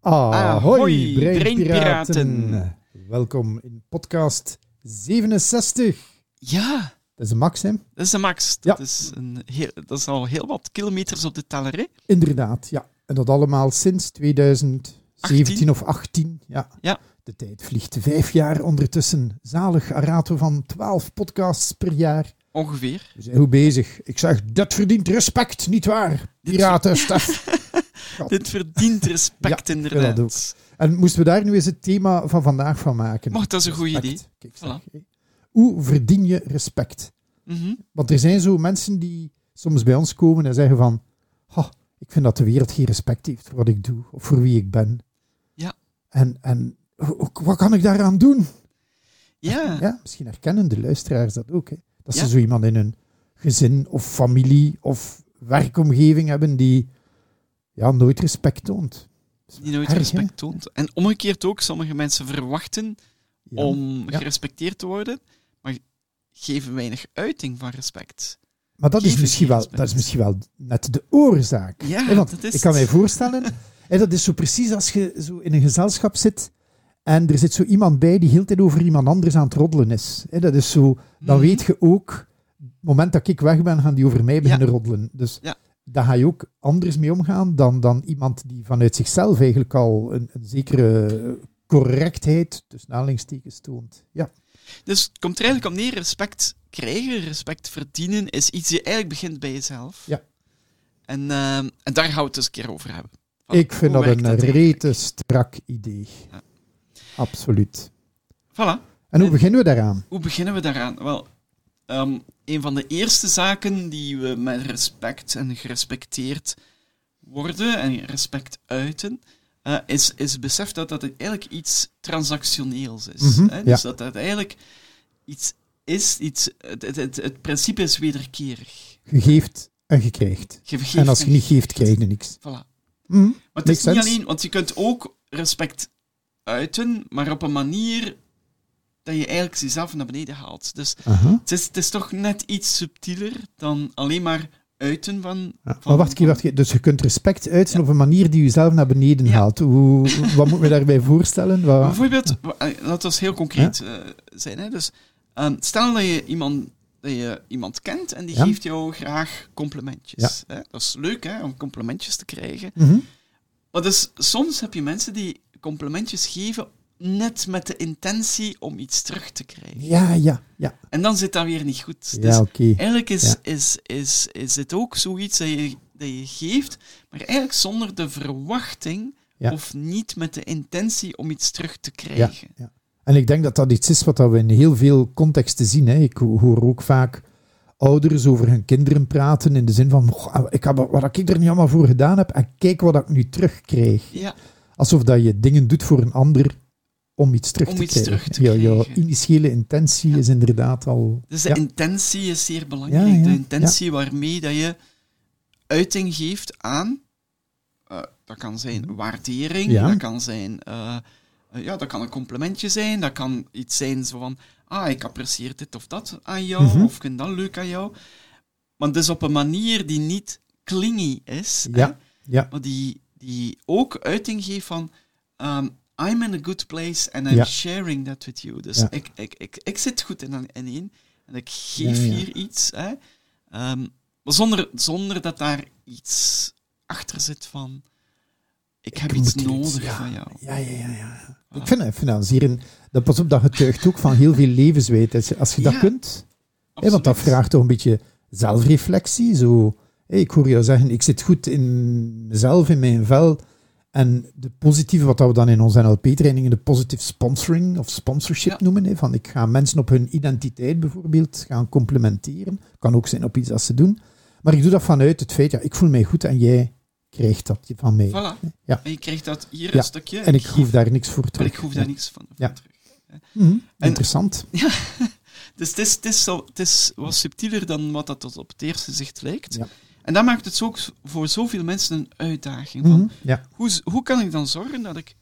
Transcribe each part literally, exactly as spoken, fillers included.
Ahoy, Breinpiraten. Welkom in podcast zevenenzestig. Ja. Dat is een max, hè? Dat is een max. Ja. Dat, is een heel, dat is al heel wat kilometers op de teller, hè? Inderdaad, ja. En dat allemaal sinds tweeduizend zeventien achttien. of achttien. Ja. Ja. De tijd vliegt. Vijf jaar ondertussen. Zalig Arato van twaalf podcasts per jaar. Ongeveer. We zijn goed bezig. Ik zeg, dat verdient respect, nietwaar? Piraten, Stef. Dit verdient respect, Ja, inderdaad. dat ook. En moesten we daar nu eens het thema van vandaag van maken? Maar dat is een goed Respect. idee. Kijk, Voilà. zeg, hé. Hoe verdien je respect? Mhm. Want er zijn zo mensen die soms bij ons komen en zeggen van "Ha, ik vind dat de wereld geen respect heeft voor wat ik doe of voor wie ik ben. Ja. En, en ho- wat kan ik daaraan doen?" Ja. Ja, misschien herkennen de luisteraars dat ook. Hè. Dat Ja. ze zo iemand in hun gezin of familie of werkomgeving hebben die ja, nooit respect toont. Dat is Die nooit erg, hè? respect toont. En omgekeerd ook, sommige mensen verwachten Ja. om Ja. gerespecteerd te worden, maar geven weinig uiting van respect. Maar dat is, Geven misschien wel, respect. dat is misschien wel net de oorzaak. Ja, Hè, want dat is ik kan mij het. voorstellen, hè, dat is zo precies als je zo in een gezelschap zit en er zit zo iemand bij die heel de tijd over iemand anders aan het roddelen is. Hè, dat is zo, dan Mhm. weet je ook, het moment dat ik weg ben, gaan die over mij beginnen roddelen. Dus Ja. daar ga je ook anders mee omgaan dan, dan iemand die vanuit zichzelf eigenlijk al een, een zekere correctheid, tussen aanhalingstekens, toont. Ja. Dus het komt er eigenlijk om neer, respect krijgen, respect verdienen, is iets die eigenlijk begint bij jezelf. Ja. En, uh, en daar gaan we het eens een keer over hebben. Van, Ik vind hoe dat werkt een eigenlijk? rete strak idee. Ja. Absoluut. Voilà. En hoe En- beginnen we daaraan? Hoe beginnen we daaraan? Wel, um, een van de eerste zaken die we met respect en gerespecteerd worden en respect uiten, uh, is, is het besef dat dat eigenlijk iets transactioneels is. Mhm, Hè? Dus ja. dat dat eigenlijk iets is, iets, het, het, het, het principe is wederkerig. Je geeft en je krijgt. Je vergeeft En als je niet geeft, krijg je niks. Voilà. Mhm. Maar het is Makes niet sense. alleen, want je kunt ook respect uiten, maar op een manier dat je eigenlijk jezelf naar beneden haalt. Dus Aha. het is, het is toch net iets subtieler dan alleen maar uiten van... Ja. van Maar wacht, wacht, wacht. Dus je kunt respect uiten Ja. op een manier die jezelf naar beneden Ja. haalt. Hoe, wat moet je daarbij voorstellen? Wat... Bijvoorbeeld, laten we heel concreet uh, zijn. Hè? Dus, um, stel dat je, iemand, dat je iemand kent en die Ja. geeft jou graag complimentjes. Hè? Dat is leuk, hè, om complimentjes te krijgen. Mhm. Maar dus, soms heb je mensen die complimentjes geven net met de intentie om iets terug te krijgen. Ja, ja, ja. En dan zit dat weer niet goed. Ja, Dus oké. eigenlijk is, Ja. is, is, is het ook zoiets dat je, dat je geeft, maar eigenlijk zonder de verwachting Ja. of niet met de intentie om iets terug te Ja, krijgen. ja. En ik denk dat dat iets is wat we in heel veel contexten zien. Hè. Ik ho- hoor ook vaak ouders over hun kinderen praten in de zin van "Goh, ik heb, wat ik er niet allemaal voor gedaan heb en kijk wat ik nu terugkrijg." Ja, Alsof dat je dingen doet voor een ander om iets terug Om te iets krijgen. terug te Ja, jouw krijgen. initiële intentie Ja. is inderdaad al... dus de ja. intentie is zeer belangrijk. Ja, ja, de intentie waarmee dat je uiting geeft aan, uh, dat kan zijn waardering, Ja. dat kan zijn, uh, uh, ja, dat kan een complimentje zijn, dat kan iets zijn zo van, ah, ik apprecieer dit of dat aan jou, Mhm. of ik vind dat leuk aan jou. Maar dus op een manier die niet clingy is, Ja, hè, ja. maar die, die ook uiting geeft van, um, I'm in a good place and I'm Ja. sharing that with you. Dus Ja. ik, ik, ik, ik zit goed in, in één en ik geef Ja, ja. hier iets. Hè. Um, maar zonder, zonder dat daar iets achter zit van, ik heb Ik iets moet er nodig ja. van jou. Ja, ja, ja. ja. Voilà. Ik vind, ik vind dat zeer... Een, dat, pas op, dat getuigt ook van heel veel levenswijsheid. Als je dat Ja, kunt... Hè, want dat Absoluut. vraagt toch een beetje zelfreflectie. Zo, hé, ik hoor jou zeggen, ik zit goed in mezelf, in mijn vel. En de positieve, wat we dan in onze N L P-trainingen de positive sponsoring of sponsorship Ja. noemen. Hè, van ik ga mensen op hun identiteit bijvoorbeeld gaan complimenteren. Kan ook zijn op iets dat ze doen. Maar ik doe dat vanuit het feit, ja, ik voel mij goed en jij krijgt dat van mij. Voilà. Ja. En je krijgt dat hier Ja. een stukje. En ik geef- hoef daar niks voor maar terug. ik hoef Ja. daar niks van, van Ja. terug. Mhm, En- Interessant. Dus het is, het, is zo, het is wat subtieler dan wat dat tot op het eerste zicht lijkt. Ja. En dat maakt het ook voor zoveel mensen een uitdaging. Van, Mhm, ja. hoe, hoe kan ik dan zorgen dat ik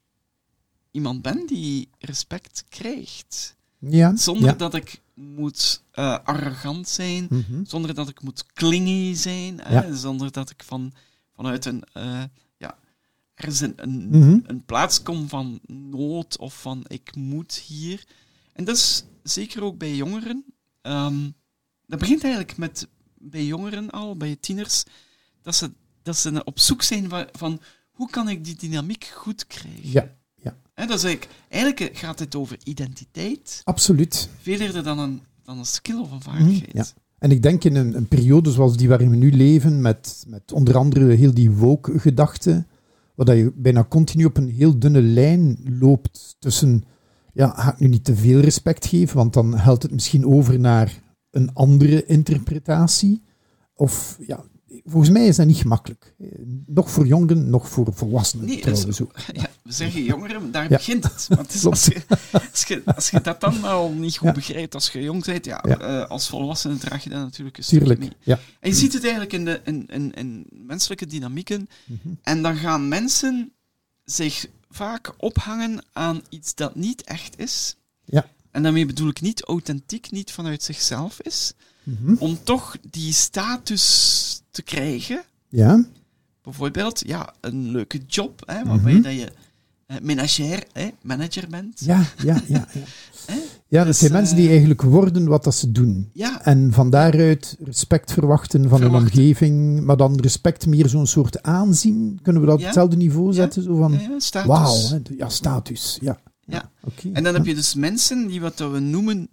iemand ben die respect krijgt? Ja. Zonder ja. dat ik moet uh, arrogant zijn, Mhm. zonder dat ik moet clingy zijn, Ja. hè, zonder dat ik van, vanuit een... Uh, ja, ergens een, een, Mm-hmm. een plaats komt van nood of van ik moet hier. En dat is zeker ook bij jongeren. Um, dat begint eigenlijk met bij jongeren al, bij tieners, dat ze, dat ze op zoek zijn van, van hoe kan ik die dynamiek goed krijgen. Ja, ja. He, dat is eigenlijk, eigenlijk gaat het over identiteit. Absoluut. Veel eerder dan een, dan een skill of een vaardigheid. Mm, ja. En ik denk in een, een periode zoals die waarin we nu leven, met, met onder andere heel die woke-gedachte, waar je bijna continu op een heel dunne lijn loopt tussen, ja, ga ik nu niet te veel respect geven, want dan helpt het misschien over naar een andere interpretatie. Of, ja, volgens mij is dat niet gemakkelijk. Nog voor jongeren, nog voor volwassenen Nee, trouwens zo, ook. ja, we zeggen jongeren, daar Ja. begint het. Want het is als, je, als, je, als je dat dan al niet goed Ja. begrijpt als je jong bent, ja, Ja. uh, als volwassene draag je dat natuurlijk een stukje Tuurlijk, mee. ja. En je ziet het eigenlijk in, de, in, in, in menselijke dynamieken. Mm-hmm. En dan gaan mensen zich vaak ophangen aan iets dat niet echt is. Ja. En daarmee bedoel ik niet authentiek, niet vanuit zichzelf is. Mm-hmm. Om toch die status te krijgen. Ja. Bijvoorbeeld, ja, een leuke job, hè, waarbij Mm-hmm. dat je eh, menager, hè, manager bent. Ja, ja, ja. Ja, Hè? ja dat Dus, zijn mensen die eh, eigenlijk worden wat dat ze doen. Ja, En van daaruit respect verwachten van Verwachten. hun omgeving, maar dan respect meer zo'n soort aanzien. Kunnen we dat op Ja. hetzelfde niveau Ja. zetten? Zo van, ja, status. wauw, hè, ja, status. Ja. Ja. Oké. En dan heb je dus mensen die wat dat we noemen,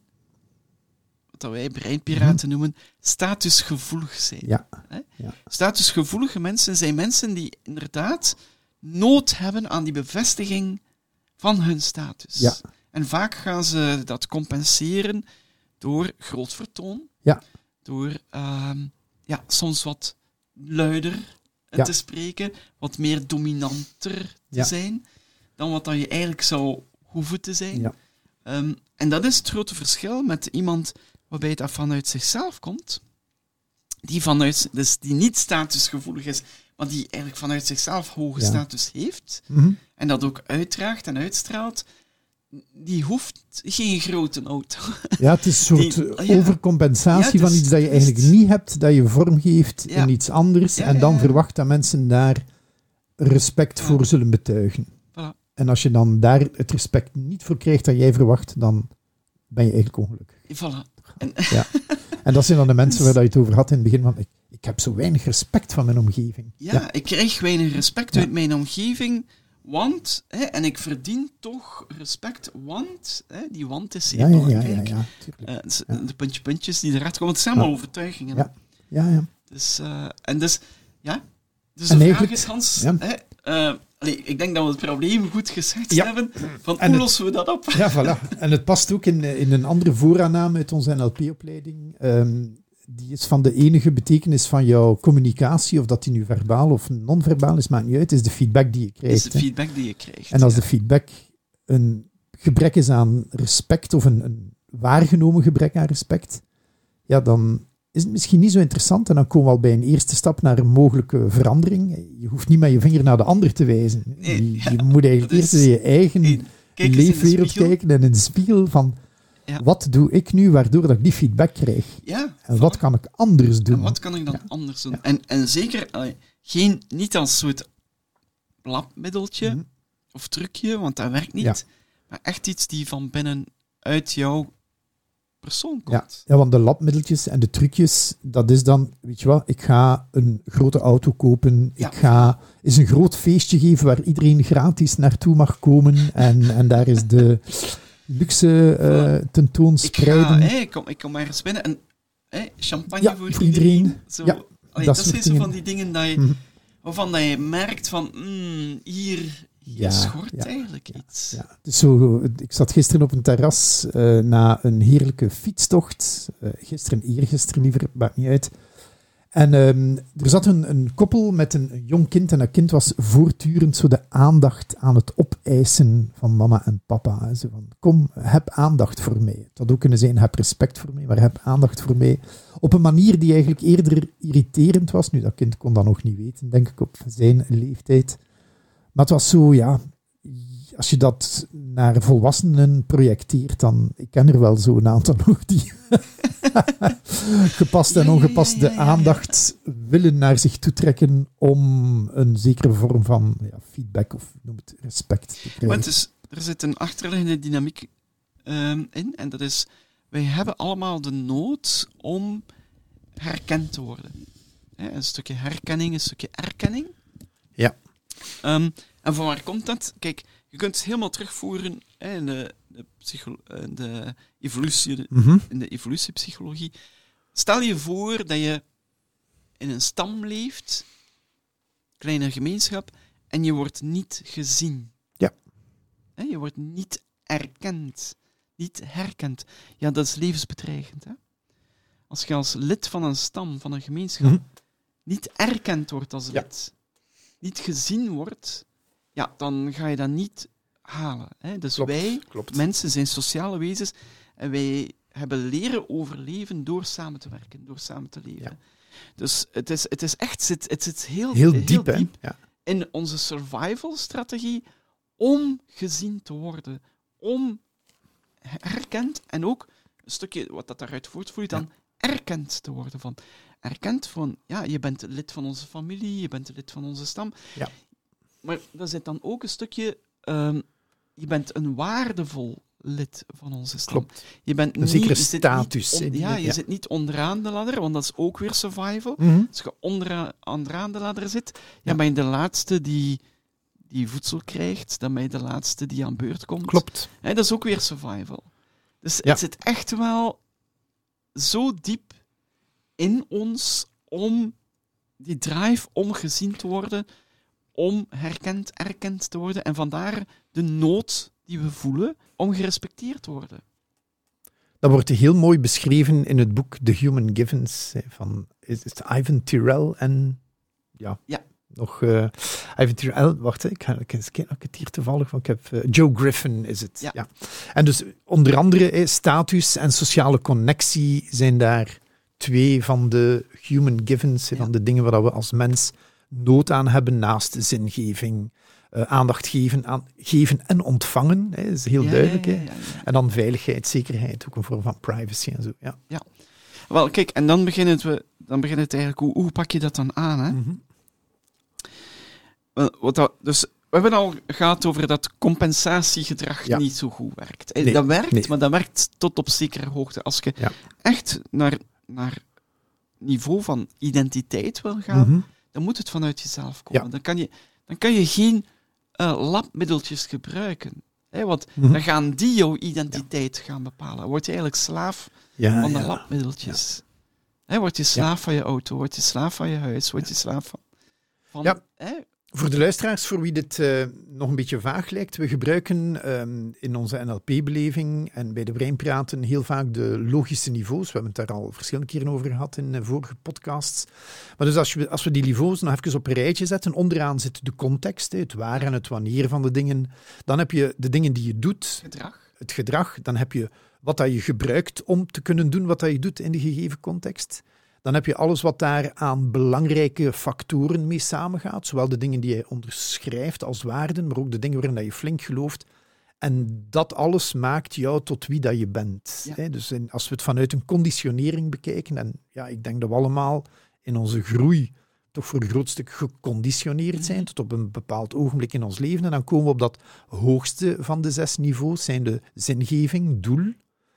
wat dat wij breinpiraten noemen, statusgevoelig zijn. Ja. Hè? Ja. Statusgevoelige mensen zijn mensen die inderdaad nood hebben aan die bevestiging van hun status. Ja. En vaak gaan ze dat compenseren door groot vertoon, Ja. door ehm, ja, soms wat luider eh, Ja. te spreken, wat meer dominanter te Ja. zijn dan wat dat je eigenlijk zou hoeven te zijn. Ja. Ehm, en dat is het grote verschil met iemand waarbij dat vanuit zichzelf komt, die, vanuit, dus die niet statusgevoelig is, maar die eigenlijk vanuit zichzelf hoge Ja. status heeft, Mhm. en dat ook uitdraagt en uitstraalt, die hoeft geen grote auto. Ja, het is een soort Die- eh, ja. overcompensatie Ja, van dus- iets dat je dus- eigenlijk niet hebt, dat je vormgeeft Ja. in iets anders, Ja, en dan ja, ja. verwacht dat mensen daar respect Ja. voor zullen betuigen. Voilà. En als je dan daar het respect niet voor krijgt dat jij verwacht, dan ben je eigenlijk ongelukkig. Voilà. En, Ja. En dat zijn dan de mensen waar dat je het over had in het begin, van ik, ik heb zo weinig respect van mijn omgeving. ja, ik krijg weinig respect Ja. uit mijn omgeving, want, hè, en ik verdien toch respect, want, hè, die want is zeer Ja, ja, ja, ja, belangrijk. ja, tuurlijk. Eh, dus Ja. De puntje, puntjes die eruit komen, het zijn allemaal Ja. overtuigingen. Ja. Ja, ja. Dus, eh, en dus, ja. Dus En de vraag eigenlijk- is, Hans, ja. hè, eh, allee, ik denk dat we het probleem goed geschetst Ja. hebben. Van En hoe het- lossen we dat op? Ja, voilà. En het past ook in, in een andere vooraanname uit onze N L P-opleiding. Ehm, die is van de enige betekenis van jouw communicatie, of dat die nu verbaal of non-verbaal is, maakt niet uit, is de feedback die je Dat krijgt. is de hè. feedback die je krijgt. En als ja. de feedback een gebrek is aan respect, of een, een waargenomen gebrek aan respect, ja, dan is het misschien niet zo interessant. En dan komen we al bij een eerste stap naar een mogelijke verandering. Je hoeft niet met je vinger naar de ander te wijzen. Nee, je, ja, je moet eigenlijk dat eerst is- in je eigen Hey, kijk eens in de leefwereld spiegel. kijken en in de spiegel van Ja. wat doe ik nu waardoor dat ik die feedback krijg? Ja, En wat kan ik anders doen? En wat kan ik dan Ja. anders doen? En, en zeker allee, geen, niet als soort labmiddeltje Mhm. of trucje, want dat werkt niet. Ja. Maar echt iets die van binnen uit jouw persoon Ja. komt. ja, want de labmiddeltjes en de trucjes, dat is dan, weet je wat, ik ga een grote auto kopen, Ja. ik ga eens een groot feestje geven waar iedereen gratis naartoe mag komen en, en daar is de luxe eh Ik ga, tentoonspreiden. hè, ik, kom, ik kom ergens binnen en hè, champagne Ja, voor, voor iedereen. Zo, Ja, allee, dat dat soort zijn zo dingen. van die dingen dat je, Mhm. waarvan dat je merkt van, mm, hier, hier Ja, schort ja, eigenlijk iets. Ja, dus zo, ik zat gisteren op een terras eh, na een heerlijke fietstocht. Uh, gisteren, eergisteren liever, maakt niet uit. En um, er zat een, een koppel met een, een jong kind. En dat kind was voortdurend zo de aandacht aan het opeisen van mama en papa. Hè. Zo van, kom, heb aandacht voor mij. Het had ook kunnen zijn, heb respect voor mij, maar heb aandacht voor mij. Op een manier die eigenlijk eerder irriterend was. Nu, dat kind kon dat nog niet weten, denk ik, op zijn leeftijd. Maar het was zo, ja, als je dat naar volwassenen projecteert, dan, ik ken er wel zo een aantal nog die gepaste en Ja, ja, ja, ongepaste ja, ja, ja. aandacht willen naar zich toetrekken om een zekere vorm van ja, feedback of noem het respect te krijgen. Maar het is, er zit een achterliggende dynamiek um, in, en dat is, wij hebben allemaal de nood om herkend te worden. Hè, een stukje herkenning, een stukje erkenning. Ja. Um, en van waar komt dat? Kijk, je kunt het helemaal terugvoeren hè, in, de, de psycho- in, de evolutie, Mm-hmm. in de evolutiepsychologie. Stel je voor dat je in een stam leeft, kleine gemeenschap, en je wordt niet gezien. Ja. Hè, je wordt niet erkend, niet herkend. Ja, dat is levensbedreigend. Hè? Als je als lid van een stam, van een gemeenschap, Mm-hmm. niet erkend wordt als Ja. lid, niet gezien wordt, ja, dan ga je dat niet halen. Hè? Dus Klopt, wij, klopt. mensen, zijn sociale wezens en wij hebben leren overleven door samen te werken, door samen te leven. Ja. Dus het is, het is echt het, het zit heel, Heel heel diep, hè? diep Ja. in onze survival-strategie om gezien te worden, om herkend en ook een stukje wat dat daaruit voortvloeit, dan erkend te worden van. Erkend van, ja, je bent lid van onze familie, je bent lid van onze stam. Ja. Maar daar zit dan ook een stukje, um, je bent een waardevol lid van onze stam. Klopt. Je bent Een niet, zekere je zit status, niet hè, on- die- ja, je ja. zit niet onderaan de ladder, want dat is ook weer survival. Mm-hmm. Als je ondera- onderaan de ladder zit, ja, Ja. ben je de laatste die, die voedsel krijgt, dan ben je de laatste die aan beurt komt. Klopt. Hè, dat is ook weer survival. Dus Ja. het zit echt wel zo diep in ons om die drive om gezien te worden, om herkend, erkend te worden. En vandaar de nood die we voelen om gerespecteerd te worden. Dat wordt heel mooi beschreven in het boek The Human Givens hè, van is het Ivan Tyrrell en ja, Ja. nog uh, Ivan Tyrrell, wacht, hè, ik ga ik eens kijken of ik het hier toevallig van ik heb. Uh, Joe Griffin is het. Ja. Ja. En dus onder andere hè, status en sociale connectie zijn daar twee van de human givens, hè, Ja. van de dingen waar we als mens nood aan hebben naast zingeving. Uh, aandacht geven, aan, geven en ontvangen, hè, is heel Ja, duidelijk. ja, Hè. ja, ja, ja. En dan veiligheid, zekerheid, ook een vorm van privacy en zo. Ja. Wel, kijk, en dan begint het, dan begint het eigenlijk, hoe, hoe pak je dat dan aan? Hè? Mm-hmm. Wel, wat dat, dus we hebben al gehad over dat compensatiegedrag Ja. niet zo goed werkt. Eh, Nee, dat werkt, nee. maar dat werkt tot op zekere hoogte. Als je Ja. echt naar, naar niveau van identiteit wil gaan, Mm-hmm. dan moet het vanuit jezelf komen. Ja. Dan, kan je, dan kan je geen uh, labmiddeltjes gebruiken. Hè? Want Mm-hmm. dan gaan die jouw identiteit gaan bepalen. Dan word je eigenlijk slaaf Ja, van de ja. labmiddeltjes. Hè? Word je slaaf van je auto, word je slaaf van je huis, word je slaaf van... van Ja. hè? Voor de luisteraars, voor wie dit uh, nog een beetje vaag lijkt, we gebruiken um, in onze N L P-beleving en bij de Breinpraten heel vaak de logische niveaus. We hebben het daar al verschillende keren over gehad in uh, vorige podcasts. Maar dus als, je, als we die niveaus nog even op een rijtje zetten, onderaan zit de context, hè, het waar en het wanneer van de dingen. Dan heb je de dingen die je doet, Gedrag. het gedrag. Dan heb je wat dat je gebruikt om te kunnen doen wat dat je doet in de gegeven context. Dan heb je alles wat daar aan belangrijke factoren mee samengaat. Zowel de dingen die je onderschrijft als waarden, maar ook de dingen waarin dat je flink gelooft. En dat alles maakt jou tot wie dat je bent. Ja. Hè? Dus in, als we het vanuit een conditionering bekijken, en ja, ik denk dat we allemaal in onze groei toch voor een groot stuk geconditioneerd zijn, tot op een bepaald ogenblik in ons leven. En dan komen we op dat hoogste van de zes niveaus, zijn de zingeving, doel.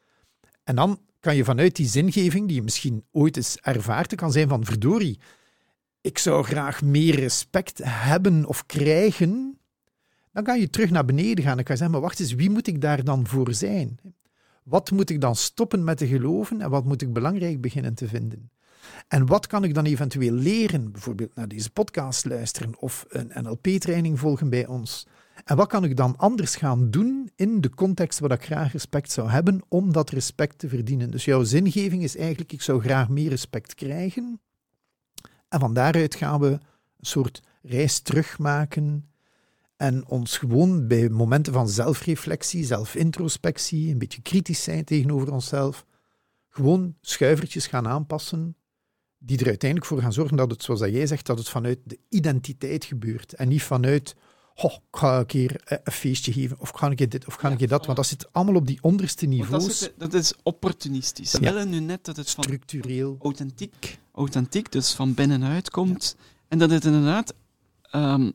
En dan kan je vanuit die zingeving, die je misschien ooit eens ervaart, kan zijn van verdorie, ik zou graag meer respect hebben of krijgen. Dan kan je terug naar beneden gaan en kan je zeggen, maar wacht eens, wie moet ik daar dan voor zijn? Wat moet ik dan stoppen met te geloven en wat moet ik belangrijk beginnen te vinden? En wat kan ik dan eventueel leren? Bijvoorbeeld naar deze podcast luisteren of een N L P-training volgen bij ons. En wat kan ik dan anders gaan doen in de context waar ik graag respect zou hebben om dat respect te verdienen? Dus jouw zingeving is eigenlijk, ik zou graag meer respect krijgen. En van daaruit gaan we een soort reis terugmaken en ons gewoon bij momenten van zelfreflectie, zelfintrospectie, een beetje kritisch zijn tegenover onszelf, gewoon schuivertjes gaan aanpassen die er uiteindelijk voor gaan zorgen dat het, zoals jij zegt, dat het vanuit de identiteit gebeurt en niet vanuit oh, ik ga een keer uh, een feestje geven, of ik ga een keer dit, of ik ga een Ja, keer dat. voilà. Want dat zit allemaal op die onderste Want niveaus. Dat, zit, dat is opportunistisch. Ze Ja. willen nu net dat het van Structureel. authentiek, authentiek, dus van binnenuit komt. Ja. En dat het inderdaad um,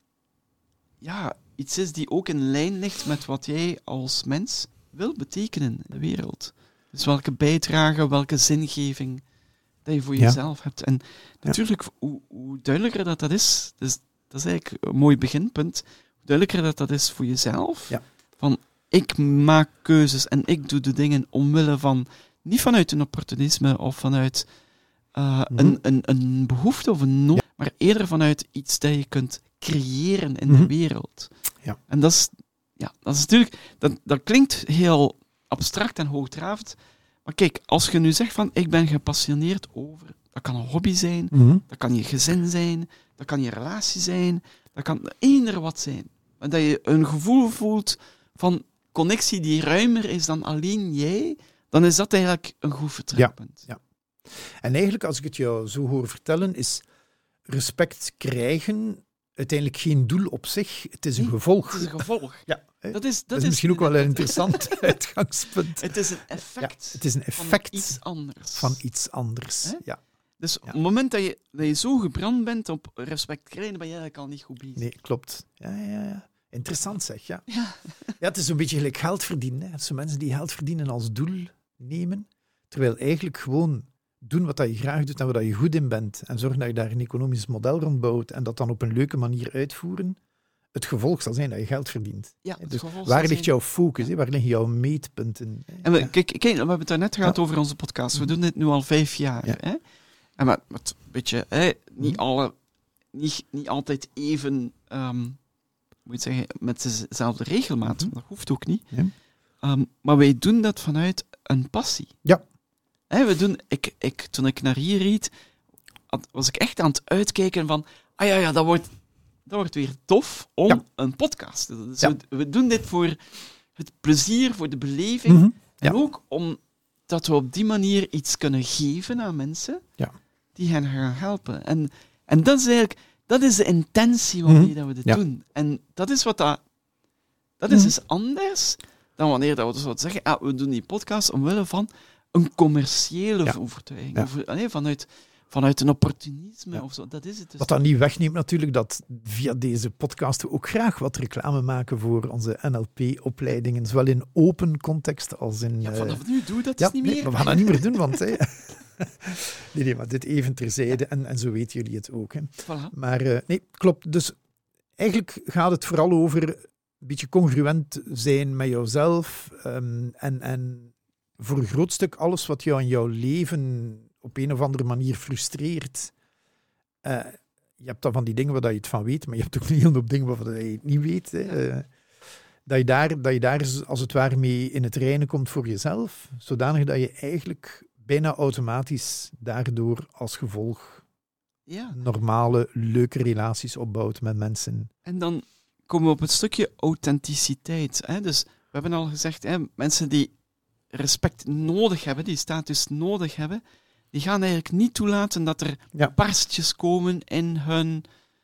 ja, iets is die ook in lijn ligt met wat jij als mens wil betekenen in de wereld. Dus welke bijdrage, welke zingeving dat je voor Ja. jezelf hebt. En natuurlijk, ja. hoe, hoe duidelijker dat dat is, dus dat is eigenlijk een mooi beginpunt, hoe duidelijker dat dat is voor jezelf, ja. van ik maak keuzes en ik doe de dingen omwille van, niet vanuit een opportunisme of vanuit uh, mm-hmm. een, een, een behoefte of een nood, ja. maar eerder vanuit iets dat je kunt creëren in mm-hmm. de wereld. Ja. En dat is, ja, dat is natuurlijk, dat, dat klinkt heel abstract en hoogdravend, maar kijk, als je nu zegt van, ik ben gepassioneerd over, dat kan een hobby zijn, mm-hmm. dat kan je gezin zijn, dat kan je relatie zijn, dat kan eender wat zijn. En dat je een gevoel voelt van connectie die ruimer is dan alleen jij, dan is dat eigenlijk een goed vertrekpunt. Ja, ja. En eigenlijk, als ik het jou zo hoor vertellen, is respect krijgen uiteindelijk geen doel op zich. Het is een nee, gevolg. Het is een gevolg. Ja, dat is, dat, dat is is misschien ook wel een interessant uitgangspunt. Het is een effect. Ja, het is een effect van iets anders. Van iets anders. Ja. Dus ja. op het moment dat je, dat je zo gebrand bent op respect krijgen, ben je eigenlijk al niet goed bezig. Nee, klopt. Ja, ja, ja. Interessant zeg, ja. Ja, ja het is een beetje gelijk geld verdienen. Hè. Het zijn mensen die geld verdienen als doel nemen, terwijl eigenlijk gewoon doen wat je graag doet en waar je goed in bent en zorgen dat je daar een economisch model rond bouwt en dat dan op een leuke manier uitvoeren, het gevolg zal zijn dat je geld verdient. Ja, het dus gevolg waar zal ligt zijn... jouw focus? Hè? Waar liggen jouw meetpunten? Hè? En we, ja. kijk, kijk, we hebben het daarnet gehad ja. over onze podcast. We doen dit nu al vijf jaar. Ja. Hè? En maar, met een beetje, hè, niet, alle, niet, niet altijd even, um, moet je zeggen, met dezelfde regelmaat. Mm-hmm. Dat hoeft ook niet. Ja. Um, maar wij doen dat vanuit een passie. Ja. Hè, we doen, ik, ik, toen ik naar hier reed, was ik echt aan het uitkijken van, ah ja, ja, dat wordt, dat wordt weer tof om ja. een podcast te doen. Dus ja. we, we doen dit voor het plezier, voor de beleving. Mm-hmm. En ja. ook omdat we op die manier iets kunnen geven aan mensen ja. die hen gaan helpen. En, en dat is eigenlijk dat is de intentie waarmee mm-hmm. dat we dit ja. doen. En dat is wat dat... Dat is mm-hmm. dus anders dan wanneer dat we zouden zeggen, ah, we doen die podcast omwille van een commerciële ja. overtuiging. Ja. Of, nee, vanuit, vanuit een opportunisme ja. of zo. Dat is het dus. Wat dat niet wegneemt natuurlijk, dat via deze podcast we ook graag wat reclame maken voor onze N L P-opleidingen, zowel in open context als in... Ja, vanaf nu doe dat ja, is niet meer. Nee, we gaan dat niet meer doen, want... Hey, nee, nee, maar dit even terzijde en, en zo weten jullie het ook. Hè. Voilà. Maar uh, nee, klopt. Dus eigenlijk gaat het vooral over een beetje congruent zijn met jouzelf um, en, en voor een groot stuk alles wat jou in jouw leven op een of andere manier frustreert. Uh, je hebt dan van die dingen waar je het van weet, maar je hebt ook een hele hoop dingen waarvan je het niet weet. Hè. Uh, dat, je daar, dat je daar als het ware mee in het reinen komt voor jezelf, zodanig dat je eigenlijk bijna automatisch daardoor als gevolg ja. normale, leuke relaties opbouwt met mensen. En dan komen we op het stukje authenticiteit. Hè? Dus we hebben al gezegd, hè, mensen die respect nodig hebben, die status nodig hebben, die gaan eigenlijk niet toelaten dat er ja. barstjes komen in hun,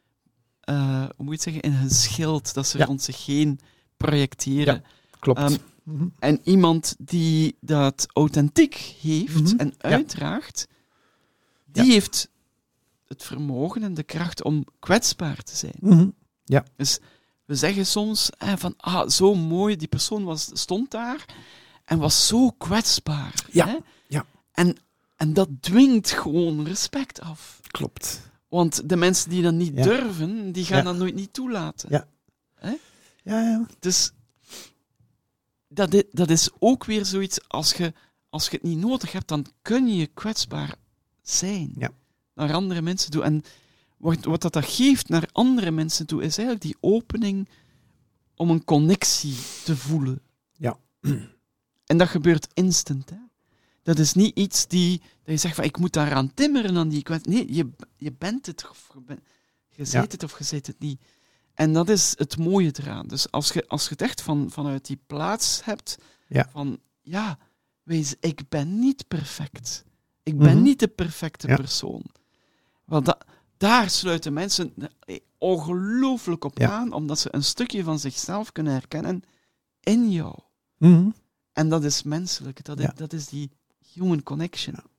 uh, hoe moet je het zeggen, in hun schild, dat ze ja. rond zich heen projecteren. Ja, klopt. Um, mm-hmm. En iemand die dat authentiek heeft mm-hmm. en uitdraagt, ja. die ja. heeft het vermogen en de kracht om kwetsbaar te zijn. Mm-hmm. Ja. Dus we zeggen soms eh, van, ah, zo mooi, die persoon was, stond daar en was zo kwetsbaar. Ja. Hè? Ja. En, en dat dwingt gewoon respect af. Klopt. Want de mensen die dat niet ja. durven, die gaan ja. dat nooit niet toelaten. Ja. Hè? Ja, ja. Dus dat is, dat is ook weer zoiets, als je, als je het niet nodig hebt, dan kun je kwetsbaar zijn. Ja. Naar andere mensen toe. En wat, wat dat, dat geeft naar andere mensen toe, is eigenlijk die opening om een connectie te voelen. Ja. En dat gebeurt instant. Hè? Dat is niet iets die, dat je zegt van, ik moet daaraan timmeren aan die kwetsbaar. Nee, je, je bent het, of je, ben, je zijt ja. het of je zijt het niet. En dat is het mooie eraan. Dus als je, als je het echt van, vanuit die plaats hebt, ja. van, ja, wees, ik ben niet perfect. Ik ben mm-hmm. niet de perfecte ja. persoon. Wel, da, daar sluiten mensen ongelooflijk op Ja. aan, omdat ze een stukje van zichzelf kunnen herkennen in jou. Mm-hmm. En dat is menselijk, dat, Ja. is, dat is die human connection. Ja.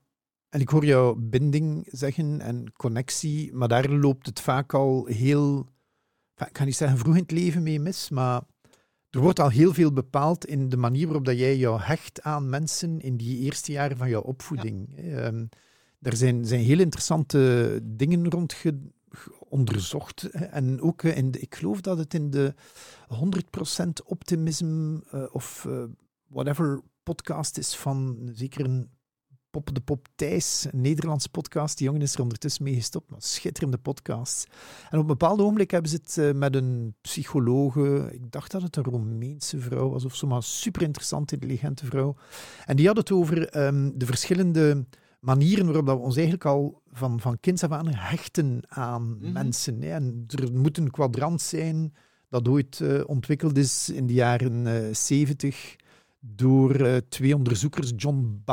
En ik hoor jou binding zeggen en connectie, maar daar loopt het vaak al heel, ik ga niet zeggen vroeg in het leven mee mis, maar er wordt al heel veel bepaald in de manier waarop dat jij jou hecht aan mensen in die eerste jaren van jouw opvoeding. Ja. Um, er zijn, zijn heel interessante dingen rond ge, ge, onderzocht. En ook in de, ik geloof dat het in de honderd procent optimism uh, of uh, whatever podcast is van zeker een Pop de Pop Thijs, een Nederlandse podcast. Die jongen is er ondertussen mee gestopt, maar schitterende podcast. En op een bepaald ogenblik hebben ze het uh, met een psychologe, ik dacht dat het een Roemeense vrouw was, of zo, maar een super interessante, intelligente vrouw. En die had het over um, de verschillende manieren waarop dat we ons eigenlijk al van, van kinds af aan hechten aan mm-hmm. mensen. Hè. En er moet een kwadrant zijn dat ooit uh, ontwikkeld is in de jaren zeventig... door uh, twee onderzoekers, John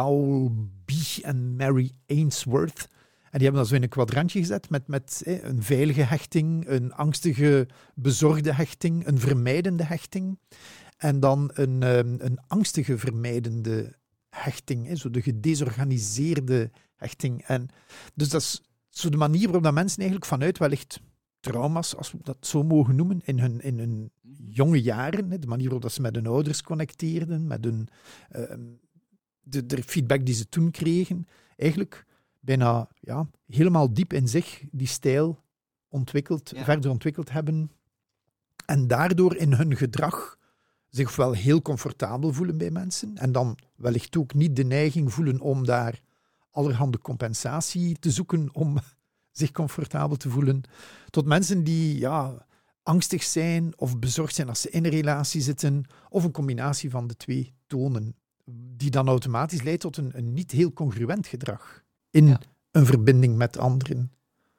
Bowlby en Mary Ainsworth. En die hebben dat zo in een kwadrantje gezet met, met eh, een veilige hechting, een angstige, bezorgde hechting, een vermijdende hechting en dan een, um, een angstige, vermijdende hechting, eh, zo de gedesorganiseerde hechting. En dus dat is zo de manier waarop dat mensen eigenlijk vanuit wellicht trauma's, als we dat zo mogen noemen, in hun, in hun jonge jaren, de manier waarop dat ze met hun ouders connecteerden, met hun, uh, de, de feedback die ze toen kregen, eigenlijk bijna ja, helemaal diep in zich die stijl ontwikkeld, ja. verder ontwikkeld hebben en daardoor in hun gedrag zich wel heel comfortabel voelen bij mensen en dan wellicht ook niet de neiging voelen om daar allerhande compensatie te zoeken om zich comfortabel te voelen, tot mensen die ja, angstig zijn of bezorgd zijn als ze in een relatie zitten, of een combinatie van de twee tonen, die dan automatisch leidt tot een, een niet heel congruent gedrag in ja. een verbinding met anderen.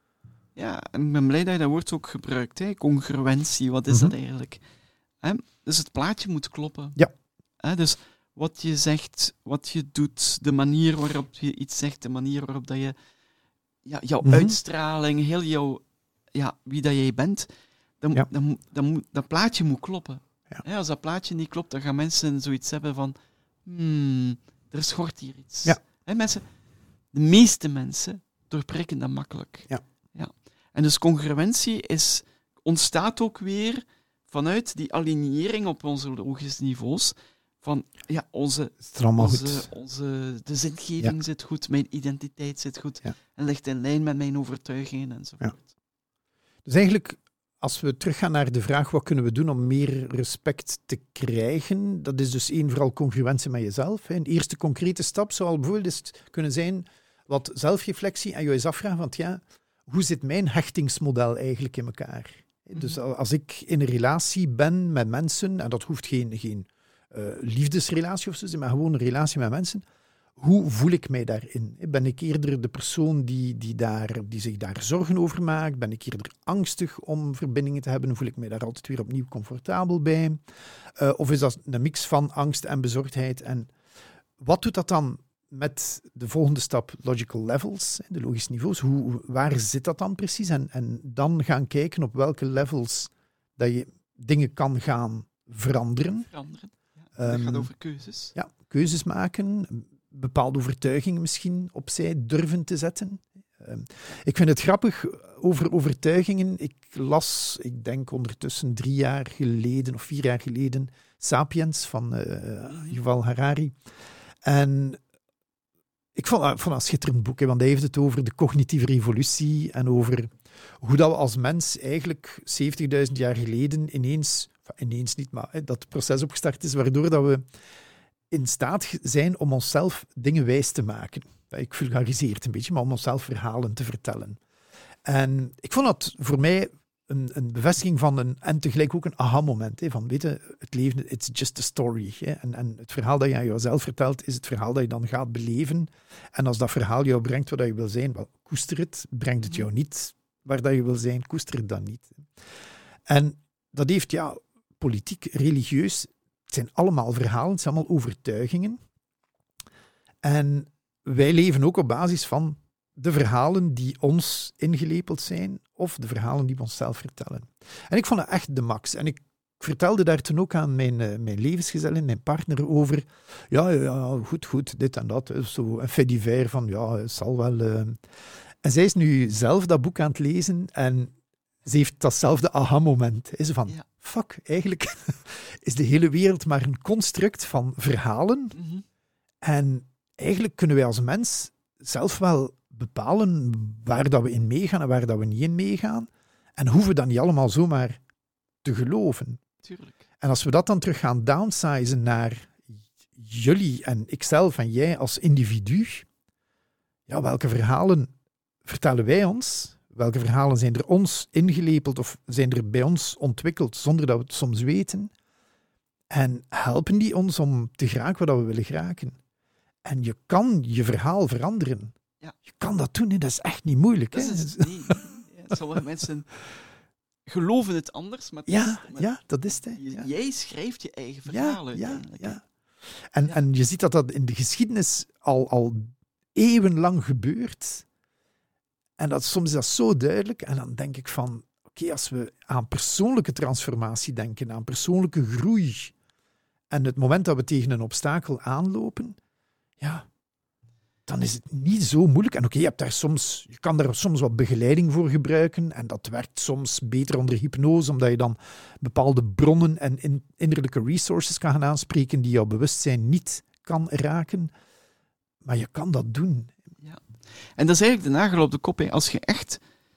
Ja, en ik ben blij dat je dat woord ook gebruikt, hè? Congruentie, wat is mm-hmm. dat eigenlijk? Hè? Dus het plaatje moet kloppen. Ja. Hè? Dus wat je zegt, wat je doet, de manier waarop je iets zegt, de manier waarop dat je Ja, jouw mm-hmm. uitstraling, heel jouw, ja, wie dat jij bent, dan, ja. dan, dan, dan, dat plaatje moet kloppen. Ja. Ja, als dat plaatje niet klopt, dan gaan mensen zoiets hebben van, hmm, er schort hier iets. Ja. Hè, mensen, de meeste mensen doorprikken dat makkelijk. Ja. Ja. En dus congruentie is, ontstaat ook weer vanuit die alignering op onze logische niveaus. Van, ja, onze, onze, onze, de zingeving ja. zit goed, mijn identiteit zit goed, ja. en ligt in lijn met mijn overtuigingen enzovoort. Ja. Dus eigenlijk, als we teruggaan naar de vraag, wat kunnen we doen om meer respect te krijgen, dat is dus één, vooral congruentie met jezelf. Een eerste concrete stap zou al bijvoorbeeld eens kunnen zijn, wat zelfreflectie en je eens afvragen, want ja, hoe zit mijn hechtingsmodel eigenlijk in elkaar? Mm-hmm. Dus als ik in een relatie ben met mensen, en dat hoeft geen... geen Uh, liefdesrelatie of zo, maar gewoon een relatie met mensen. Hoe voel ik mij daarin? Ben ik eerder de persoon die, die, daar, die zich daar zorgen over maakt? Ben ik eerder angstig om verbindingen te hebben? Voel ik mij daar altijd weer opnieuw comfortabel bij? Uh, of is dat een mix van angst en bezorgdheid? En wat doet dat dan met de volgende stap, logical levels, de logische niveaus? Hoe, waar zit dat dan precies? En, en dan gaan kijken op welke levels dat je dingen kan gaan veranderen. Veranderen. Het Um, gaat over keuzes. Ja, keuzes maken, bepaalde overtuigingen misschien opzij durven te zetten. Um, ik vind het grappig over overtuigingen. Ik las, ik denk ondertussen drie jaar geleden of vier jaar geleden, Sapiens van uh, Yuval Harari. En ik vond, ik vond dat een schitterend boek, hè, want hij heeft het over de cognitieve revolutie en over hoe dat we als mens eigenlijk zeventigduizend jaar geleden ineens... ineens niet, maar hè, dat het proces opgestart is, waardoor dat we in staat zijn om onszelf dingen wijs te maken. Ik vulgariseer het een beetje, maar om onszelf verhalen te vertellen. En ik vond dat voor mij een, een bevestiging van een, en tegelijk ook een aha-moment, hè, van weet je, het leven, it's just a story. Hè, en, en het verhaal dat je aan jezelf vertelt, is het verhaal dat je dan gaat beleven. En als dat verhaal jou brengt waar je wil zijn, wel, koester het. Brengt het jou niet waar dat je wil zijn, koester het dan niet. En dat heeft, ja, politiek, religieus, het zijn allemaal verhalen, het zijn allemaal overtuigingen. En wij leven ook op basis van de verhalen die ons ingelepeld zijn, of de verhalen die we onszelf vertellen. En ik vond het echt de max. En ik vertelde daar toen ook aan mijn, uh, mijn levensgezellin, mijn partner, over, ja, ja, goed, goed, dit en dat. Zo een fait divers van, ja, het zal wel... Uh... En zij is nu zelf dat boek aan het lezen en ze heeft datzelfde aha-moment. Is van, ja. fuck, eigenlijk is de hele wereld maar een construct van verhalen. Mm-hmm. En eigenlijk kunnen wij als mens zelf wel bepalen waar dat we in meegaan en waar dat we niet in meegaan. En hoeven dat niet allemaal zomaar te geloven. Tuurlijk. En als we dat dan terug gaan downsizen naar jullie en ikzelf en jij als individu, ja, welke verhalen vertellen wij ons? Welke verhalen zijn er ons ingelepeld of zijn er bij ons ontwikkeld zonder dat we het soms weten? En helpen die ons om te geraken wat we willen geraken? En je kan je verhaal veranderen. Ja. Je kan dat doen, hè? Dat is echt niet moeilijk. Dat hè? Is, nee, nee. Ja, sommige mensen geloven het anders. Maar het ja, is, maar ja, dat is het. Hè? Je, ja. Jij schrijft je eigen verhalen. Ja, ja, ja. En, ja. en je ziet dat dat in de geschiedenis al, al eeuwenlang gebeurt. En dat, soms is dat zo duidelijk. En dan denk ik van, oké, okay, als we aan persoonlijke transformatie denken, aan persoonlijke groei, en het moment dat we tegen een obstakel aanlopen, ja, dan is het niet zo moeilijk. En oké, okay, je hebt daar soms, je kan daar soms wat begeleiding voor gebruiken. En dat werkt soms beter onder hypnose, omdat je dan bepaalde bronnen en in, innerlijke resources kan gaan aanspreken die jouw bewustzijn niet kan raken. Maar je kan dat doen. Ja. En dat is eigenlijk de nagel op de kop. Hè. Als je echt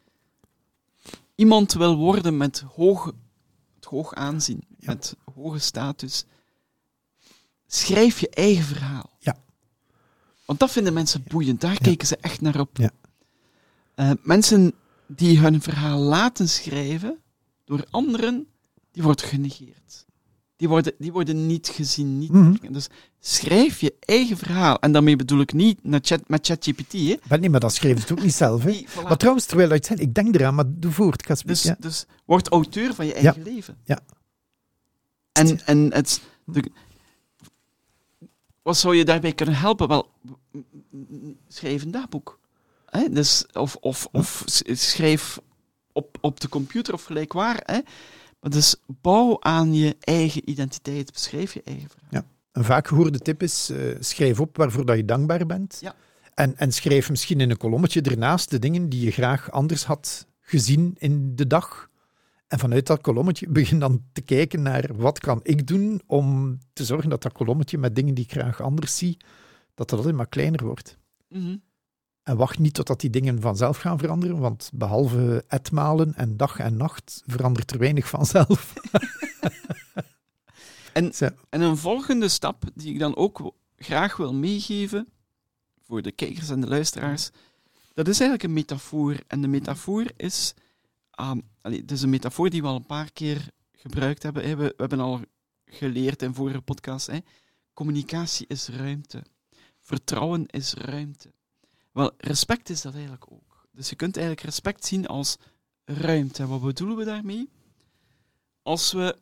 iemand wil worden met hoog, het hoog aanzien, ja. met hoge status, schrijf je eigen verhaal. Ja. Want dat vinden mensen boeiend. Daar ja. kijken ze echt naar op. Ja. Uh, mensen die hun verhaal laten schrijven door anderen, die worden genegeerd. Die worden, die worden niet gezien. Niet mm-hmm. Dus schrijf je eigen verhaal. En daarmee bedoel ik niet met, chat, met ChatGPT. Hè. Maar nee, maar dat schreef het ook niet zelf. Hè. Nee, voilà. Maar trouwens, terwijl je het zegt, ik denk eraan, maar doe voort. Ga dus, ja. dus word auteur van je eigen ja. leven. Ja. En, en het... De, wat zou je daarbij kunnen helpen? Wel, schrijf een dagboek. Hè? Dus, of, of, of schrijf op, op de computer of gelijk waar. Hè? Maar dus bouw aan je eigen identiteit. Beschrijf je eigen verhaal. Ja. Een vaak gehoorde tip is, uh, schrijf op waarvoor dat je dankbaar bent. Ja. En, en schrijf misschien in een kolommetje ernaast de dingen die je graag anders had gezien in de dag. En vanuit dat kolommetje begin dan te kijken naar wat kan ik doen om te zorgen dat dat kolommetje met dingen die ik graag anders zie, dat dat altijd maar kleiner wordt. Mm-hmm. En wacht niet totdat die dingen vanzelf gaan veranderen, want behalve etmalen en dag en nacht verandert er weinig vanzelf. en, en een volgende stap die ik dan ook graag wil meegeven voor de kijkers en de luisteraars, dat is eigenlijk een metafoor. En de metafoor is... Um, allee, het is een metafoor die we al een paar keer gebruikt hebben. Hè. We, we hebben al geleerd in vorige podcasts. Hè. Communicatie is ruimte. Vertrouwen is ruimte. Wel, respect is dat eigenlijk ook. Dus je kunt eigenlijk respect zien als ruimte. Wat bedoelen we daarmee? Als we...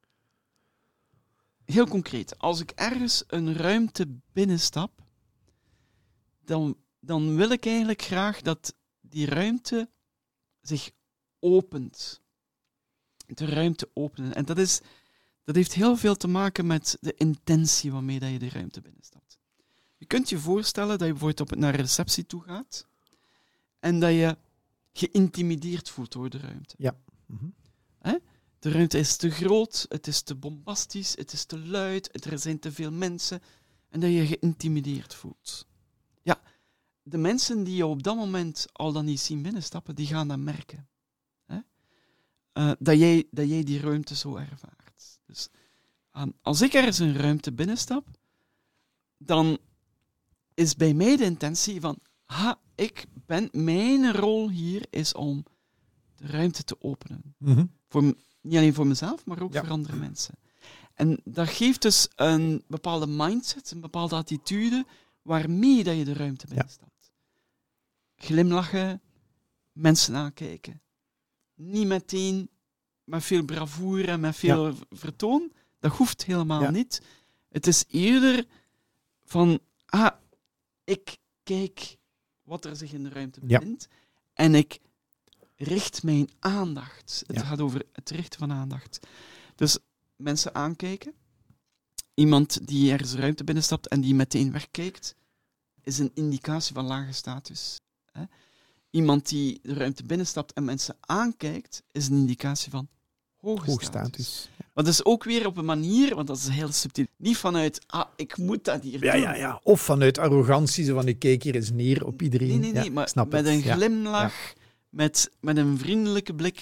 Heel concreet. Als ik ergens een ruimte binnenstap, dan, dan wil ik eigenlijk graag dat die ruimte zich opent. De ruimte openen. En dat, is, dat heeft heel veel te maken met de intentie waarmee dat je de ruimte binnenstapt. Je kunt je voorstellen dat je bijvoorbeeld op, naar een receptie toe gaat en dat je geïntimideerd voelt door de ruimte. Ja. Mm-hmm. Hè? De ruimte is te groot, het is te bombastisch, het is te luid, er zijn te veel mensen en dat je geïntimideerd voelt. Ja, de mensen die je op dat moment al dan niet zien binnenstappen, die gaan dat merken. Uh, dat, jij, dat jij die ruimte zo ervaart. Dus um, als ik ergens een ruimte binnenstap, dan is bij mij de intentie van, ha, ik ben, mijn rol hier is om de ruimte te openen. Mm-hmm. Voor, niet alleen voor mezelf, maar ook ja. voor andere mensen. En dat geeft dus een bepaalde mindset, een bepaalde attitude, waarmee dat je de ruimte binnenstapt. Ja. Glimlachen, mensen aankijken. Niet meteen met veel bravoure en met veel ja. vertoon. Dat hoeft helemaal ja. niet. Het is eerder van, ah, ik kijk wat er zich in de ruimte Ja. bevindt. En ik richt mijn aandacht. Het Ja. gaat over het richten van aandacht. Dus mensen aankijken. Iemand die ergens de ruimte binnenstapt en die meteen wegkijkt, is een indicatie van lage status. Hè? Iemand die de ruimte binnenstapt en mensen aankijkt, is een indicatie van hoge, Hoog status. status. Maar dat is ook weer op een manier, want dat is heel subtiel. Niet vanuit, ah, ik moet dat hier Ja, doen. ja, ja. Of vanuit arrogantie, zo van ik kijk hier eens neer op iedereen. Nee, nee, nee, Ja, maar snap met het. een Ja. glimlach, met, met een vriendelijke blik.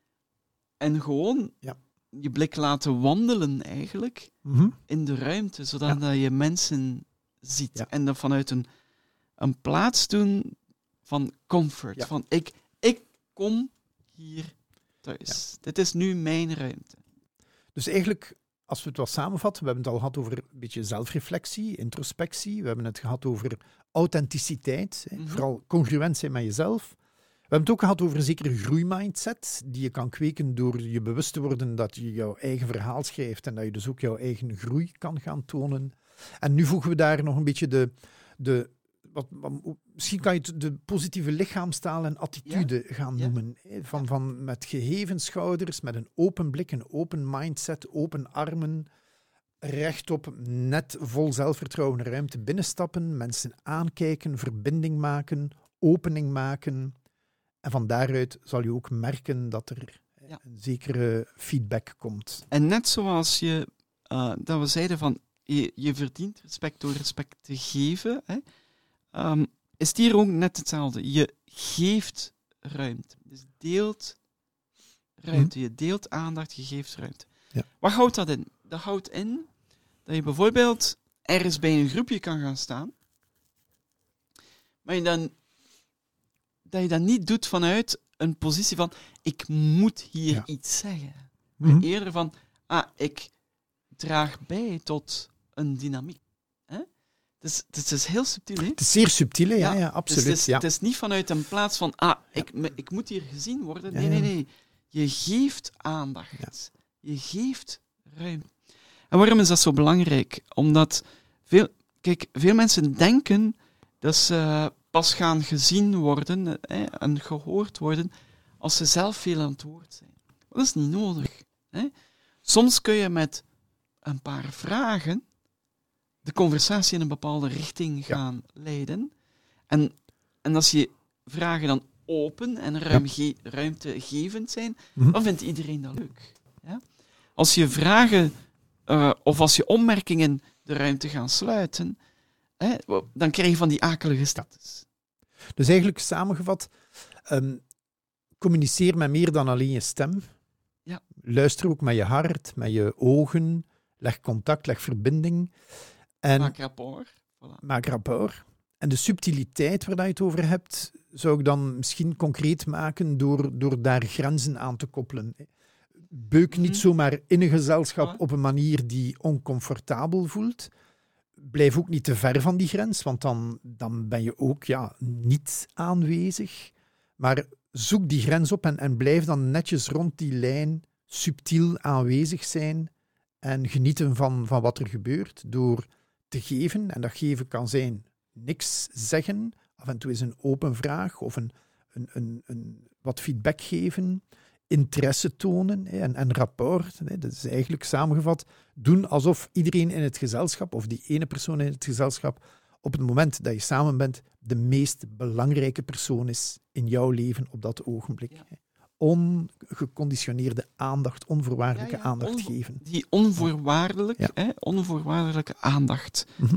En gewoon Ja. je blik laten wandelen, eigenlijk, Mhm. in de ruimte, zodat Ja. dat je mensen ziet. Ja. En dat vanuit een, een plaats doen van comfort. Ja. Van, ik, ik kom hier thuis. Dit is nu mijn ruimte. Dus eigenlijk, als we het wat samenvatten, we hebben het al gehad over een beetje zelfreflectie, introspectie. We hebben het gehad over authenticiteit, hè, Mhm. vooral congruent zijn met jezelf. We hebben het ook gehad over een zekere groeimindset, die je kan kweken door je bewust te worden dat je jouw eigen verhaal schrijft en dat je dus ook jouw eigen groei kan gaan tonen. En nu voegen we daar nog een beetje de... de wat, wat- misschien kan je het de positieve lichaamstaal en attitude gaan Ja. noemen. Hè, van, van met geheven schouders, met een open blik, een open mindset, open armen, rechtop, net vol zelfvertrouwen ruimte binnenstappen, mensen aankijken, verbinding maken, opening maken. En van daaruit zal je ook merken dat er Ja. een zekere feedback komt. En net zoals je, uh, dat we zeiden van, je, je verdient respect door respect te geven, hè, um, is het hier ook net hetzelfde. Je geeft ruimte. Dus deelt ruimte. Je deelt aandacht, je geeft ruimte. Ja. Wat houdt dat in? Dat houdt in dat je bijvoorbeeld ergens bij een groepje kan gaan staan, maar je dan, dat je dat niet doet vanuit een positie van, ik moet hier Ja. iets zeggen. Maar Mhm. eerder van, ah, ik draag bij tot een dynamiek. Hè? Dus het is heel subtiel, hè? Het is zeer subtiel, hè? ja, ja, Dus absoluut. het, is, ja. het is niet vanuit een plaats van, ah, ik, me- ik moet hier gezien worden. Nee, Ja, nee, ja. nee. Je geeft aandacht. Je geeft ruimte. En waarom is dat zo belangrijk? Omdat veel, kijk, veel mensen denken dat ze pas gaan gezien worden, hè, en gehoord worden als ze zelf veel aan het woord zijn. Maar dat is niet nodig. Hè. Soms kun je met een paar vragen de conversatie in een bepaalde richting gaan leiden. En, en als je vragen dan open en ruim ge- ruimtegevend zijn, Mhm. dan vindt iedereen dat leuk. Ja? Als je vragen uh, of als je opmerkingen de ruimte gaan sluiten, hè, dan krijg je van die akelige status. Dus eigenlijk samengevat, um, communiceer met meer dan alleen je stem. Ja. Luister ook met je hart, met je ogen. Leg contact, leg verbinding. En Maak rapport. Voilà. maak rapport. En de subtiliteit waar je het over hebt, zou ik dan misschien concreet maken door, door daar grenzen aan te koppelen. Beuk niet Mhm. zomaar in een gezelschap Voilà. op een manier die oncomfortabel voelt. Blijf ook niet te ver van die grens, want dan, dan ben je ook ja, niet aanwezig. Maar zoek die grens op en, en blijf dan netjes rond die lijn subtiel aanwezig zijn en genieten van, van wat er gebeurt door te geven. En dat geven kan zijn niks zeggen, af en toe is een open vraag of een, een, een, een, wat feedback geven, interesse tonen hè, en, en rapport. Hè, dat is eigenlijk samengevat, doen alsof iedereen in het gezelschap, of die ene persoon in het gezelschap, op het moment dat je samen bent, de meest belangrijke persoon is in jouw leven op dat ogenblik. Ja. Ongeconditioneerde aandacht, onvoorwaardelijke Ja, ja, aandacht onvo- geven. Die onvoorwaardelijk, Ja. hè, onvoorwaardelijke aandacht. Mhm.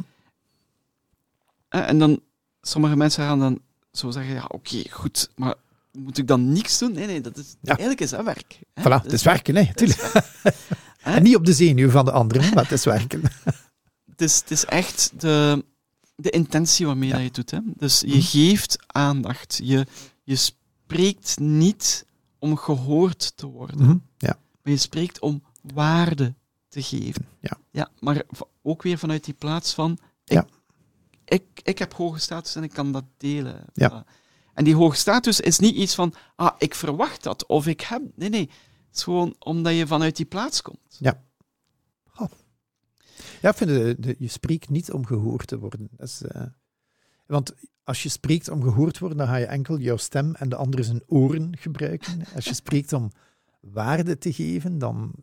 Eh, En dan, sommige mensen gaan dan zo zeggen, ja, oké, goed, maar moet ik dan niks doen? Nee, nee, dat is, Ja. eigenlijk is dat werk. Hè? Voilà, Dat het is werken, hè, tuurlijk. Hè? En niet op de zenuw van de anderen, maar het is werken. Het is, het is echt de, de intentie waarmee Ja. dat je het doet. Hè? Dus je Mhm. geeft aandacht. Je, je spreekt niet om gehoord te worden, Mhm, ja. maar je spreekt om waarde te geven. Ja. Ja, maar v- ook weer vanuit die plaats van, ik, Ja. ik, ik heb hoge status en ik kan dat delen. Ja. Voilà. En die hoge status is niet iets van, ah, ik verwacht dat, of ik heb... Nee, nee. Het is gewoon omdat je vanuit die plaats komt. Ja. Ja, ik vind, de, de, je spreekt niet om gehoord te worden. Dat is, uh, Want als je spreekt om gehoord te worden, dan ga je enkel jouw stem en de andere zijn oren gebruiken. Als je spreekt om waarde te geven, dan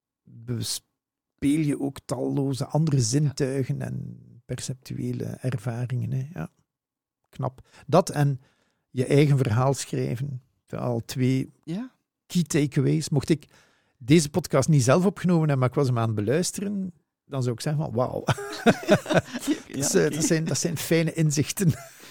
bespeel je ook talloze andere zintuigen en perceptuele ervaringen. Hè. Ja, knap. Dat en je eigen verhaal schrijven. Al twee Ja. key takeaways. Mocht ik deze podcast niet zelf opgenomen hebben, maar ik was hem aan het beluisteren, dan zou ik zeggen van wauw. Ja, dus, oké. uh, dat, zijn, dat zijn fijne inzichten.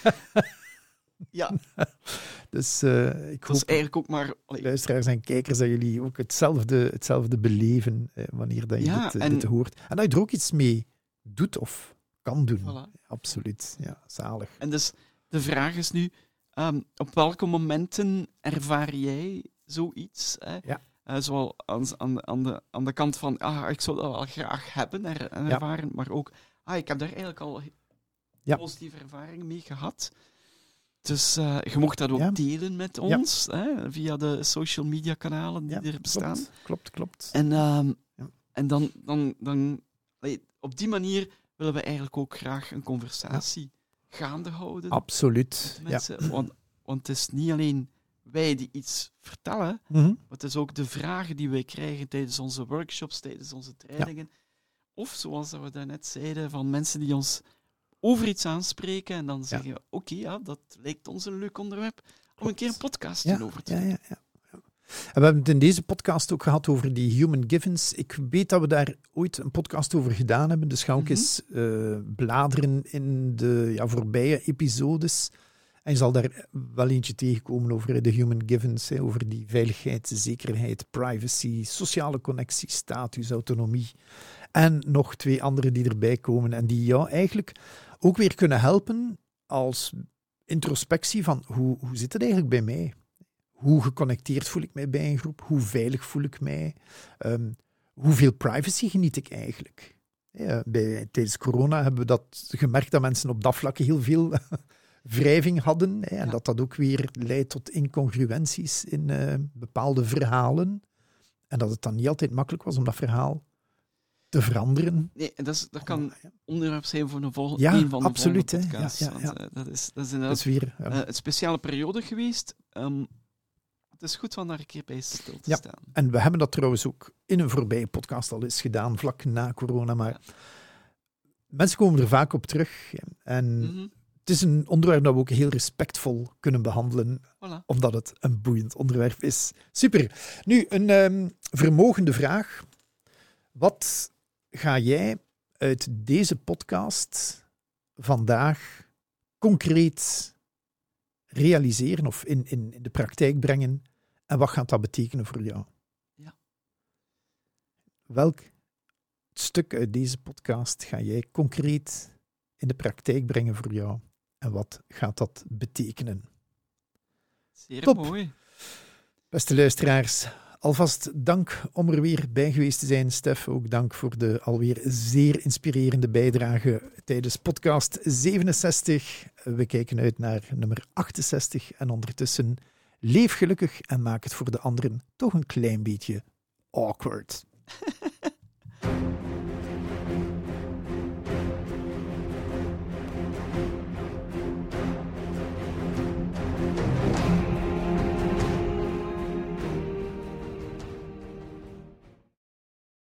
Ja, Dus uh, ik dat hoop, is eigenlijk ook maar... allee, luisteraars en kijkers, dat jullie ook hetzelfde, hetzelfde beleven eh, wanneer dat je Ja, dit, uh, en- dit hoort. En dat je er ook iets mee doet of kan doen. Voilà. Absoluut. Ja, zalig. En dus de vraag is nu, ehm, op welke momenten ervaar jij zoiets? Hè? Ja. Eh, zowel aan, aan, aan, de, aan de kant van, ah, ik zou dat wel graag hebben er, en Ja. ervaren, maar ook, ah, ik heb daar eigenlijk al Ja. positieve ervaringen mee gehad. Dus eh, je mocht dat ook Ja. delen met Ja. ons, hè, via de social media kanalen die Ja, er bestaan. Klopt, klopt. klopt. En, ehm, Ja. en dan, dan, dan allee, op die manier willen we eigenlijk ook graag een conversatie gaande houden. Absoluut. met Ja. mensen. Want, want het is niet alleen wij die iets vertellen, Mhm. maar het is ook de vragen die wij krijgen tijdens onze workshops, tijdens onze trainingen. Of zoals dat we daarnet zeiden, van mensen die ons over iets aanspreken en dan zeggen, oké, ja, dat lijkt ons een leuk onderwerp om een keer een podcast te Ja, doen over te ja, doen. ja, ja. ja. En we hebben het in deze podcast ook gehad over die human givens. Ik weet dat we daar ooit een podcast over gedaan hebben, dus ga ook Mhm. eens eh, bladeren in de ja, voorbije episodes. En je zal daar wel eentje tegenkomen over de human givens, hè, over die veiligheid, zekerheid, privacy, sociale connectie, status, autonomie. En nog twee andere die erbij komen en die jou eigenlijk ook weer kunnen helpen als introspectie van hoe, hoe zit het eigenlijk bij mij? Hoe geconnecteerd voel ik mij bij een groep? Hoe veilig voel ik mij? Um, hoeveel privacy geniet ik eigenlijk? Ja, bij, tijdens corona hebben we dat gemerkt dat mensen op dat vlak heel veel wrijving hadden. Hè, en Ja. dat dat ook weer leidt tot incongruenties in uh, bepaalde verhalen. En dat het dan niet altijd makkelijk was om dat verhaal te veranderen. Nee, en dat, is, dat kan Oh, ja. onderwerp zijn voor een, vol- Ja, een van de absoluut, volgende hè. podcasts. Ja, ja, ja. Want, uh, dat, is, dat is Dat inderdaad is weer... Ja. uh, een speciale periode geweest. Um, het is goed om daar een keer bij stil te Ja. staan. En we hebben dat trouwens ook in een voorbije podcast al eens gedaan, vlak na corona. Maar Ja. mensen komen er vaak op terug. En Mhm. het is een onderwerp dat we ook heel respectvol kunnen behandelen, Voilà. omdat het een boeiend onderwerp is. Super. Nu, een um, vermogende vraag. Wat ga jij uit deze podcast vandaag concreet realiseren of in, in, in de praktijk brengen? En wat gaat dat betekenen voor jou? Ja. Welk stuk uit deze podcast ga jij concreet in de praktijk brengen voor jou? En wat gaat dat betekenen? Zeer Top. mooi. Beste luisteraars, alvast dank om er weer bij geweest te zijn. Stef, ook dank voor de alweer zeer inspirerende bijdrage tijdens podcast zevenenzestig. We kijken uit naar nummer achtenzestig en ondertussen leef gelukkig en maak het voor de anderen toch een klein beetje awkward.